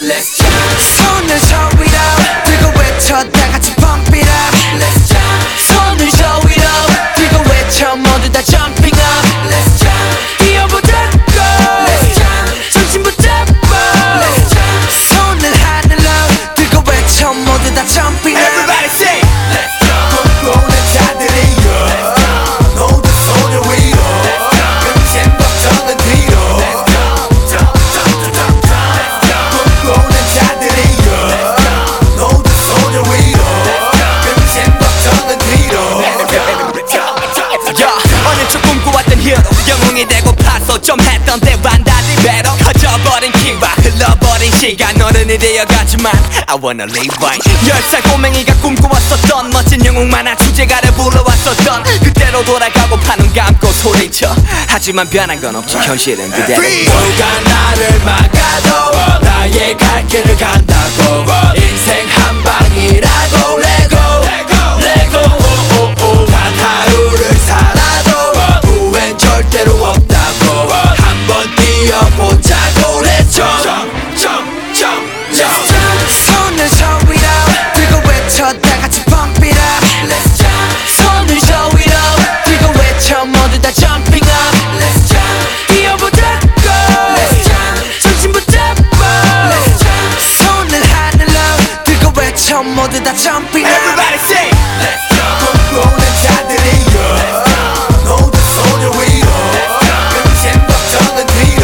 Let's jump. 손을 저 위로 들고 외쳐 다 같이 pump it up. Let's jump. 손을 저 위로 들고 외쳐 모두 다 jumping up. Let's jump. 뛰어보자고 Let's jump. 정신 붙잡고 Let's jump. 손을 하늘로 들고 외쳐 모두 다 jumping up. Everybody say Let's jump. 꿈꾸는 자들이여 모두 손을 위로 금신 걱정은 뒤로 꿈꾸는 자들이여 모두 손을 위로 금신 걱정은 뒤로 어느 쪽 꿈꿔왔던 히어로 영웅이 되고 파서 좀 했던 때와는 달리 배로 커져버린 키와 흘러버린 시간 어른이 되어가지만 I wanna live right 10살 꼬맹이가 꿈꿔왔었던 멋진 영웅 만화 주제가를 불러왔었던 그때로 돌아가고 파눈 감고 소리쳐 하지만 변한 건 없지 현실은 그대로 누가 나를 막아도 나의 갈 길을 간다고 인생 한 방이라고 레고 단 하루를 살아도 후회는 절대로 없다고 한번 뛰어보자고 Let's jump. 손을 저 위로 들고 외쳐 다 같이 pump it up. Let's jump. 손을 저 위로 들고 외쳐 모두 다 jumping up. Let's jump. 뛰어보자고 Let's jump. 정신 붙잡고 Let's jump. 손을 하늘로 들고 외쳐 모두 다 jumping up. Everybody say Let's jump. 꿈꾸는 자들이여 모두 손을 위로 금신 걱정은 뒤로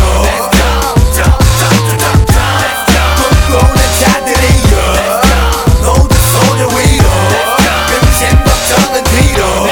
꿈꾸는 자들이여 모두 손을 위로 금신 걱정은 뒤로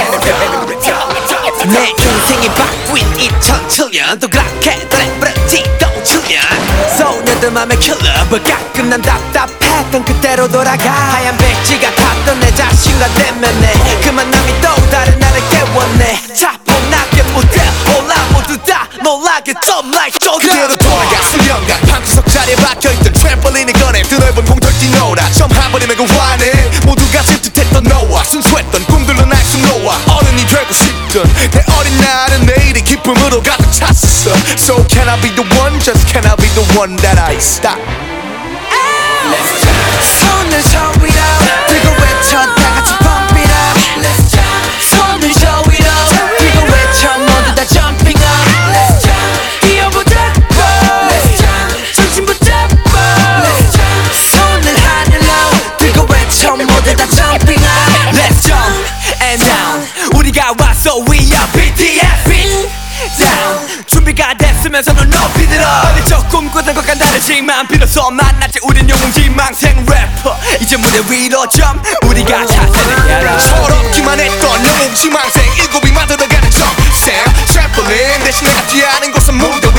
내 인생이 바뀐 2007년 또 그렇게 노래부르지도 7년 소녀들 맘에 킬러버 가끔 난 답답했던 그때로 돌아가 하얀 백지가 탔던 내 자신과 대면해 그 만남이 또 다른 나를 깨웠네 차분하게 무대 올라 모두 다 놀라게 좀 like 그대로 돌아가 수련가 방구석 자리에 박혀있던 트램펄린을 꺼내 드넓은 공터를 뛰노라 처음 한 번이면 그 화내 모두가 질투했던 너와 순수했던 꿈들로 날 숨놓아 어른이 되고 싶던 내 어린 날은 내일이 기쁨으로 가득 찼어 So can I be the one? Just can I be the one that I stop? Let's jump. 손을 저 위로 들고 외쳐 다 같이 pump it up. Let's jump. 손을 저 위로 들고 외쳐 모두 다 jumping up. Let's jump. 뛰어보자고 Let's jump. 정신 붙잡고 Let's jump. 손을 하늘로 들고 외쳐 모두 다 jumping up. Let's jump and down 우리가 왔어 we are BTS beat down 준비가 됐으면 손을 높이 들어 어릴 적 꿈꾸던 것과 다르지만 비로소 만났지 우린 영웅 지망생 래퍼 이제 무대 위로 jump 우리가 차세는 야라 철없기만 했던 영웅 지망생 일곱이 만들어가는 점생 트램펄린 대신 내가 뛰어하는 곳은 무대